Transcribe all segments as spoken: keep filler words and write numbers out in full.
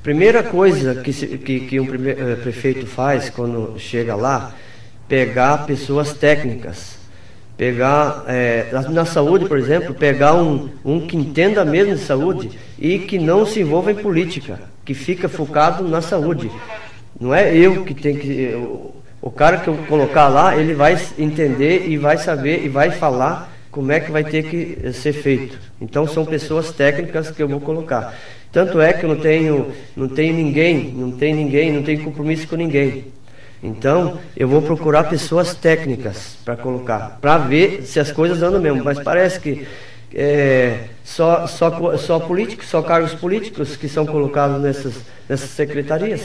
Primeira coisa que, se, que, que um prime, uh, prefeito faz quando chega lá, pegar pessoas técnicas. Pegar, é, na saúde, por exemplo, pegar um, um que entenda mesmo de saúde e que não se envolva em política, que fica focado na saúde. Não é eu que tenho que... O, o cara que eu colocar lá, ele vai entender e vai saber e vai falar como é que vai ter que ser feito. Então são pessoas técnicas que eu vou colocar. Tanto é que eu não tenho, não tenho ninguém, não tenho ninguém, não tenho compromisso com ninguém. Então, eu vou procurar pessoas técnicas para colocar, para ver se as coisas andam mesmo. Mas parece que é, só, só, só políticos, só cargos políticos que são colocados nessas, nessas secretarias.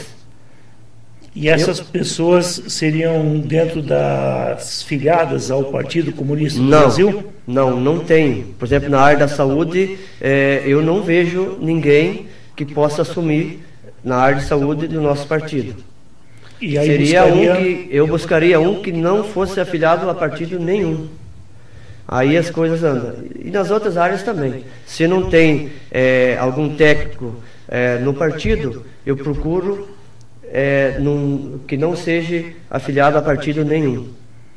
E essas eu, pessoas seriam dentro das filiadas ao Partido Comunista do não, Brasil? Não, não tem. Por exemplo, na área da saúde, é, eu não vejo ninguém que possa assumir na área de saúde do nosso partido. E aí Seria buscaria... um que eu buscaria um que não fosse afiliado a partido nenhum. Aí as coisas andam. E nas outras áreas também. Se não tem é, algum técnico é, no partido, eu procuro é, num, que não seja afiliado a partido nenhum.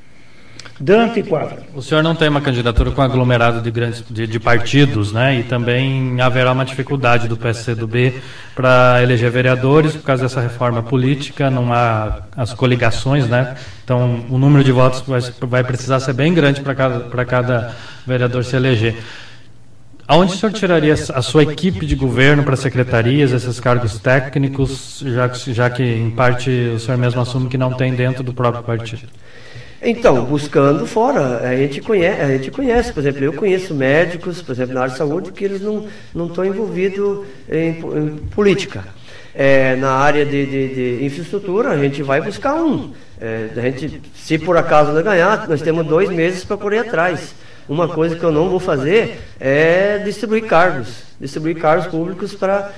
Dante Quadra. O senhor não tem uma candidatura com aglomerado de grandes de, de partidos, né? E também haverá uma dificuldade do P S C do B para eleger vereadores por causa dessa reforma política, não há as coligações, né? Então o número de votos vai, vai precisar ser bem grande para cada, para cada vereador se eleger. Aonde o senhor tiraria a sua equipe de governo para secretarias, esses cargos técnicos, já que, já que em parte o senhor mesmo assume que não tem dentro do próprio partido? Então, buscando fora, a gente conhece, a gente conhece, por exemplo, eu conheço médicos, por exemplo, na área de saúde, que eles não, não estão envolvidos em, em política. É, na área de, de, de infraestrutura, a gente vai buscar um. É, a gente, se por acaso não ganhar, nós temos dois meses para correr atrás. Uma coisa que eu não vou fazer é distribuir cargos, distribuir cargos públicos para...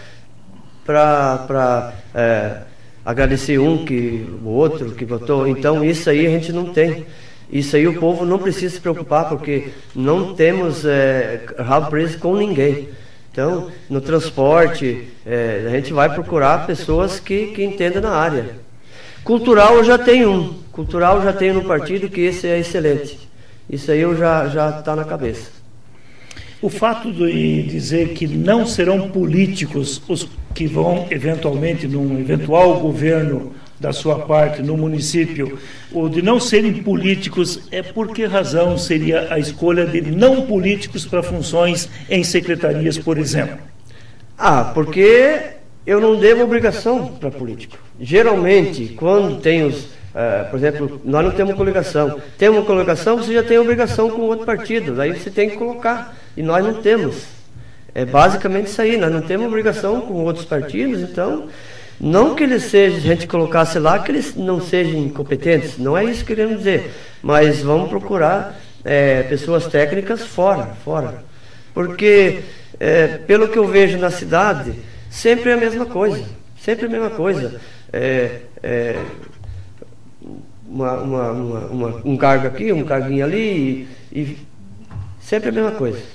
para é, agradecer um, que o outro que votou. Então isso aí a gente não tem. Isso aí o povo não precisa se preocupar, porque não temos é, rabo preso com ninguém. Então, no transporte, é, a gente vai procurar pessoas que, que entendam na área. Cultural eu já tenho um. Cultural eu já tenho no partido, que esse é excelente. Isso aí eu já já está na cabeça. O fato de dizer que não serão políticos os que vão eventualmente, num eventual governo da sua parte no município, ou de não serem políticos, é por que razão seria a escolha de não políticos para funções em secretarias, por exemplo? Ah, porque eu não devo obrigação para político. Geralmente, quando tem os... Uh, por exemplo, nós não temos coligação. Tem uma coligação, você já tem obrigação com outro partido, daí você tem que colocar. E nós não temos. É basicamente isso aí, nós não temos obrigação com outros partidos, então, não que eles sejam, a gente colocasse lá, que eles não sejam incompetentes, não é isso que queremos dizer, mas vamos procurar é, pessoas técnicas fora, fora. Porque, é, pelo que eu vejo na cidade, sempre é a mesma coisa, sempre é a mesma coisa. É, é, uma, uma, uma, uma, um cargo aqui, um carguinho ali, e, e sempre a mesma coisa.